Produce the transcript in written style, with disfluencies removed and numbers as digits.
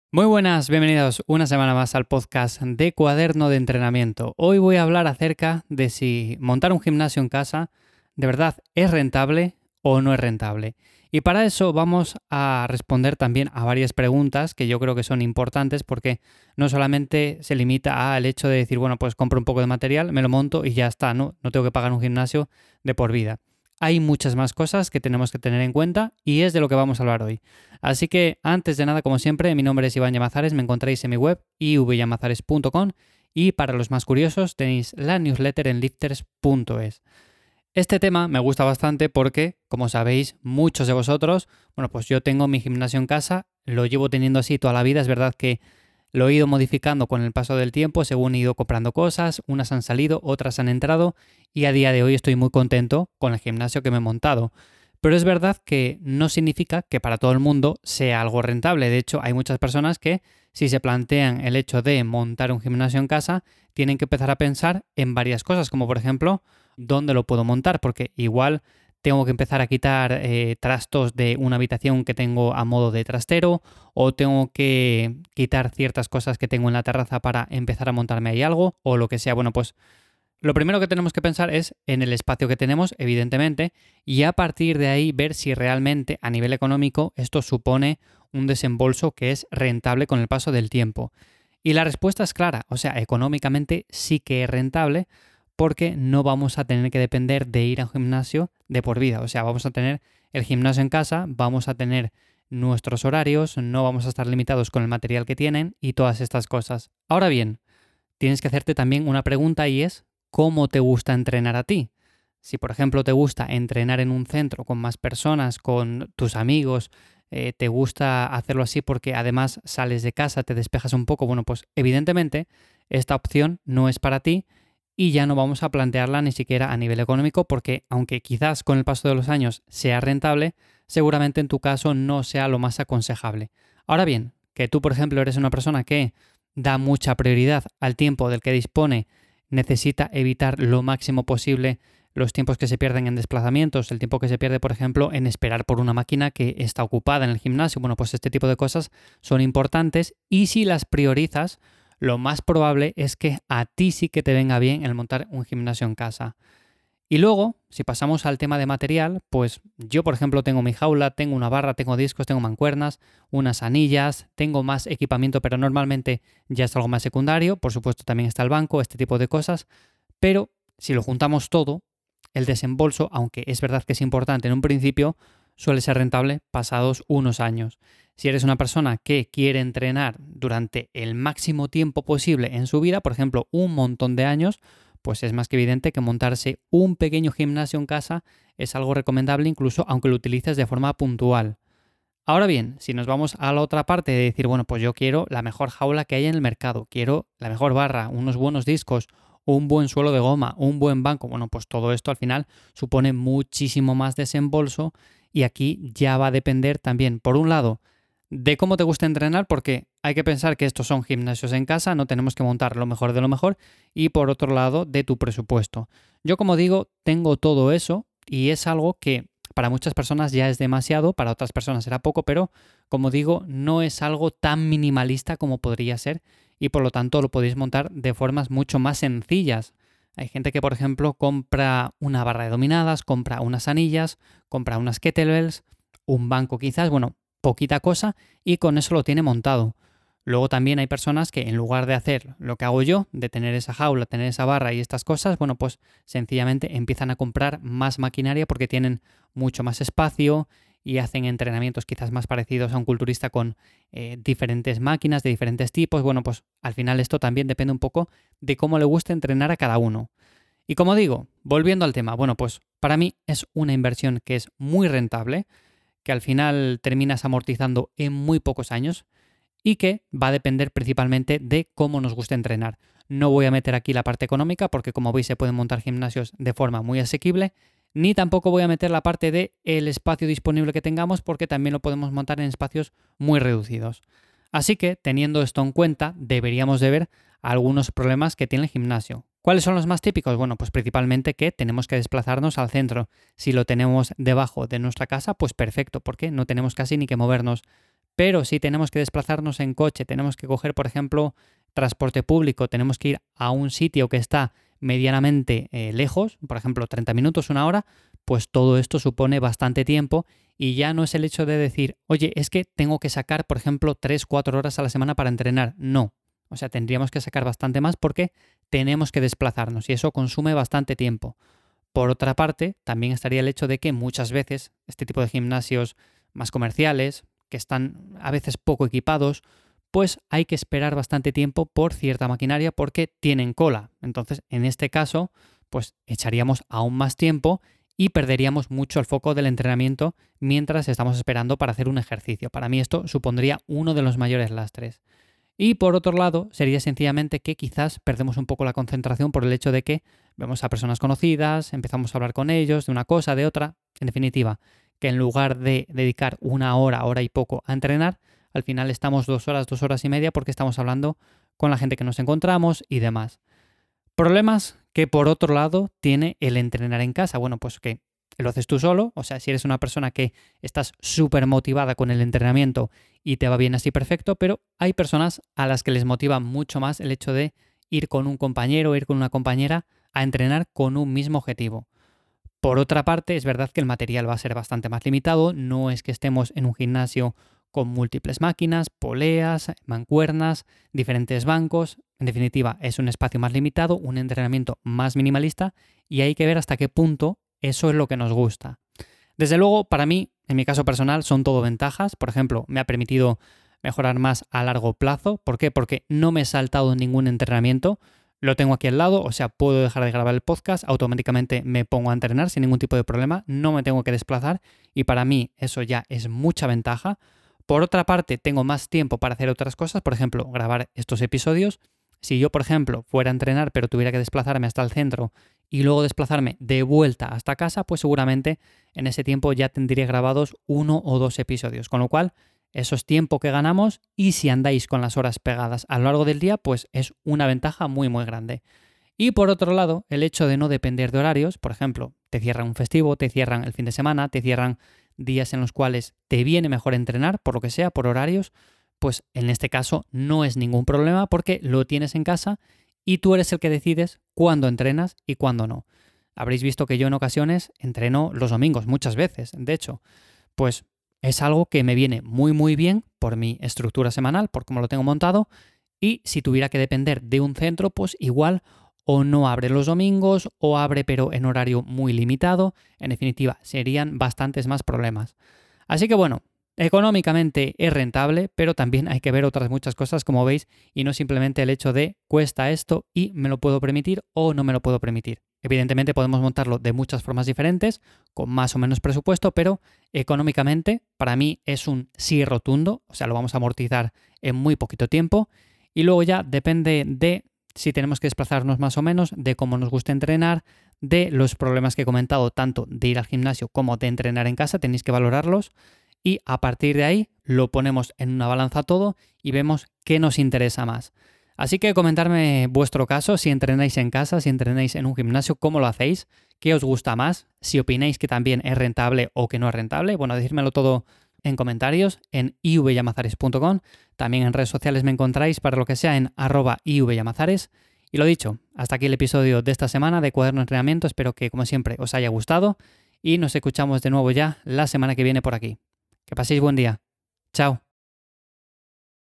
Muy buenas, bienvenidos una semana más al podcast de Cuaderno de Entrenamiento. Hoy voy a hablar acerca de si montar un gimnasio en casa de verdad es rentable o no es rentable. Y para eso vamos a responder también a varias preguntas que yo creo que son importantes porque no solamente se limita al hecho de decir, bueno, pues compro un poco de material, me lo monto y ya está, no tengo que pagar un gimnasio de por vida. Hay muchas más cosas que tenemos que tener en cuenta y es de lo que vamos a hablar hoy. Así que antes de nada, como siempre, mi nombre es Iván Llamazares, me encontráis en mi web ivllamazares.com y para los más curiosos tenéis la newsletter en lifters.es. Este tema me gusta bastante porque, como sabéis, muchos de vosotros, bueno, pues yo tengo mi gimnasio en casa, lo llevo teniendo así toda la vida, es verdad que lo he ido modificando con el paso del tiempo según he ido comprando cosas, unas han salido, otras han entrado y a día de hoy estoy muy contento con el gimnasio que me he montado. Pero es verdad que no significa que para todo el mundo sea algo rentable. De hecho, hay muchas personas que si se plantean el hecho de montar un gimnasio en casa, tienen que empezar a pensar en varias cosas, como por ejemplo, ¿dónde lo puedo montar? Porque igual tengo que empezar a quitar trastos de una habitación que tengo a modo de trastero o tengo que quitar ciertas cosas que tengo en la terraza para empezar a montarme ahí algo o lo que sea. Bueno, pues lo primero que tenemos que pensar es en el espacio que tenemos, evidentemente, y a partir de ahí ver si realmente a nivel económico esto supone un desembolso que es rentable con el paso del tiempo. Y la respuesta es clara, o sea, económicamente sí que es rentable porque no vamos a tener que depender de ir a un gimnasio de por vida. O sea, vamos a tener el gimnasio en casa, vamos a tener nuestros horarios, no vamos a estar limitados con el material que tienen y todas estas cosas. Ahora bien, tienes que hacerte también una pregunta y es ¿cómo te gusta entrenar a ti? Si por ejemplo te gusta entrenar en un centro con más personas, con tus amigos, te gusta hacerlo así porque además sales de casa, te despejas un poco, bueno, pues evidentemente esta opción no es para ti y ya no vamos a plantearla ni siquiera a nivel económico porque aunque quizás con el paso de los años sea rentable, seguramente en tu caso no sea lo más aconsejable. Ahora bien, que tú por ejemplo eres una persona que da mucha prioridad al tiempo del que dispone, necesita evitar lo máximo posible los tiempos que se pierden en desplazamientos, el tiempo que se pierde, por ejemplo, en esperar por una máquina que está ocupada en el gimnasio. Bueno, pues este tipo de cosas son importantes y si las priorizas, lo más probable es que a ti sí que te venga bien el montar un gimnasio en casa. Y luego, si pasamos al tema de material, pues yo, por ejemplo, tengo mi jaula, tengo una barra, tengo discos, tengo mancuernas, unas anillas, tengo más equipamiento, pero normalmente ya es algo más secundario. Por supuesto, también está el banco, este tipo de cosas. Pero si lo juntamos todo, el desembolso, aunque es verdad que es importante en un principio, suele ser rentable pasados unos años. Si eres una persona que quiere entrenar durante el máximo tiempo posible en su vida, por ejemplo, un montón de años, pues es más que evidente que montarse un pequeño gimnasio en casa es algo recomendable incluso aunque lo utilices de forma puntual. Ahora bien, si nos vamos a la otra parte de decir, bueno, pues yo quiero la mejor jaula que hay en el mercado, quiero la mejor barra, unos buenos discos, un buen suelo de goma, un buen banco, bueno, pues todo esto al final supone muchísimo más desembolso y aquí ya va a depender también, por un lado, de cómo te gusta entrenar, porque hay que pensar que estos son gimnasios en casa, no tenemos que montar lo mejor de lo mejor, y por otro lado, de tu presupuesto. Yo, como digo, tengo todo eso y es algo que para muchas personas ya es demasiado, para otras personas será poco, pero como digo, no es algo tan minimalista como podría ser y por lo tanto lo podéis montar de formas mucho más sencillas. Hay gente que, por ejemplo, compra una barra de dominadas, compra unas anillas, compra unas kettlebells, un banco quizás, bueno, poquita cosa y con eso lo tiene montado. Luego también hay personas que en lugar de hacer lo que hago yo, de tener esa jaula, tener esa barra y estas cosas, bueno, pues sencillamente empiezan a comprar más maquinaria porque tienen mucho más espacio y hacen entrenamientos quizás más parecidos a un culturista con diferentes máquinas de diferentes tipos. Bueno, pues al final esto también depende un poco de cómo le guste entrenar a cada uno. Y como digo, volviendo al tema, bueno, pues para mí es una inversión que es muy rentable, que al final terminas amortizando en muy pocos años y que va a depender principalmente de cómo nos guste entrenar. No voy a meter aquí la parte económica porque como veis se pueden montar gimnasios de forma muy asequible, ni tampoco voy a meter la parte de el espacio disponible que tengamos porque también lo podemos montar en espacios muy reducidos. Así que, teniendo esto en cuenta, deberíamos de ver algunos problemas que tiene el gimnasio. ¿Cuáles son los más típicos? Bueno, pues principalmente que tenemos que desplazarnos al centro. Si lo tenemos debajo de nuestra casa, pues perfecto, porque no tenemos casi ni que movernos. Pero si tenemos que desplazarnos en coche, tenemos que coger, por ejemplo, transporte público, tenemos que ir a un sitio que está medianamente lejos, por ejemplo, 30 minutos, una hora, pues todo esto supone bastante tiempo y ya no es el hecho de decir, oye, es que tengo que sacar, por ejemplo, 3-4 horas a la semana para entrenar. No. O sea, tendríamos que sacar bastante más porque tenemos que desplazarnos y eso consume bastante tiempo. Por otra parte, también estaría el hecho de que muchas veces este tipo de gimnasios más comerciales, que están a veces poco equipados, pues hay que esperar bastante tiempo por cierta maquinaria porque tienen cola. Entonces, en este caso, pues echaríamos aún más tiempo y perderíamos mucho el foco del entrenamiento mientras estamos esperando para hacer un ejercicio. Para mí esto supondría uno de los mayores lastres. Y por otro lado, sería sencillamente que quizás perdemos un poco la concentración por el hecho de que vemos a personas conocidas, empezamos a hablar con ellos de una cosa, de otra. En definitiva, que en lugar de dedicar una hora, hora y poco a entrenar, al final estamos 2 horas y media porque estamos hablando con la gente que nos encontramos y demás. Problemas que por otro lado tiene el entrenar en casa. Bueno, pues que lo haces tú solo, o sea, si eres una persona que estás súper motivada con el entrenamiento y te va bien así perfecto, pero hay personas a las que les motiva mucho más el hecho de ir con un compañero, ir con una compañera a entrenar con un mismo objetivo. Por otra parte, es verdad que el material va a ser bastante más limitado, no es que estemos en un gimnasio con múltiples máquinas, poleas, mancuernas, diferentes bancos. En definitiva, es un espacio más limitado, un entrenamiento más minimalista y hay que ver hasta qué punto eso es lo que nos gusta. Desde luego, para mí, en mi caso personal, son todo ventajas. Por ejemplo, me ha permitido mejorar más a largo plazo. ¿Por qué? Porque no me he saltado ningún entrenamiento. Lo tengo aquí al lado, o sea, puedo dejar de grabar el podcast, automáticamente me pongo a entrenar sin ningún tipo de problema, no me tengo que desplazar y para mí eso ya es mucha ventaja. Por otra parte, tengo más tiempo para hacer otras cosas, por ejemplo, grabar estos episodios. Si yo, por ejemplo, fuera a entrenar pero tuviera que desplazarme hasta el centro y luego desplazarme de vuelta hasta casa, pues seguramente en ese tiempo ya tendría grabados 1 o 2 episodios, con lo cual eso es tiempo que ganamos y si andáis con las horas pegadas a lo largo del día, pues es una ventaja muy muy grande. Y por otro lado, el hecho de no depender de horarios, por ejemplo, te cierran un festivo, te cierran el fin de semana, te cierran días en los cuales te viene mejor entrenar, por lo que sea, por horarios, pues en este caso no es ningún problema porque lo tienes en casa y tú eres el que decides cuándo entrenas y cuándo no. Habréis visto que yo en ocasiones entreno los domingos, muchas veces, de hecho, pues es algo que me viene muy muy bien por mi estructura semanal, por cómo lo tengo montado, y si tuviera que depender de un centro, pues igual o no abre los domingos o abre pero en horario muy limitado. En definitiva, serían bastantes más problemas. Así que bueno, económicamente es rentable, pero también hay que ver otras muchas cosas, como veis, y no simplemente el hecho de cuesta esto y me lo puedo permitir o no me lo puedo permitir. Evidentemente podemos montarlo de muchas formas diferentes, con más o menos presupuesto, pero económicamente para mí es un sí rotundo, o sea, lo vamos a amortizar en muy poquito tiempo y luego ya depende de si tenemos que desplazarnos más o menos, de cómo nos gusta entrenar, de los problemas que he comentado, tanto de ir al gimnasio como de entrenar en casa, tenéis que valorarlos y a partir de ahí lo ponemos en una balanza todo y vemos qué nos interesa más. Así que comentarme vuestro caso, si entrenáis en casa, si entrenáis en un gimnasio, cómo lo hacéis, qué os gusta más, si opináis que también es rentable o que no es rentable. Bueno, decírmelo todo en comentarios en ivyamazares.com. También en redes sociales me encontráis para lo que sea en @ivyamazares. Y lo dicho, hasta aquí el episodio de esta semana de Cuaderno de Entrenamiento. Espero que, como siempre, os haya gustado y nos escuchamos de nuevo ya la semana que viene por aquí. Que paséis buen día. Chao.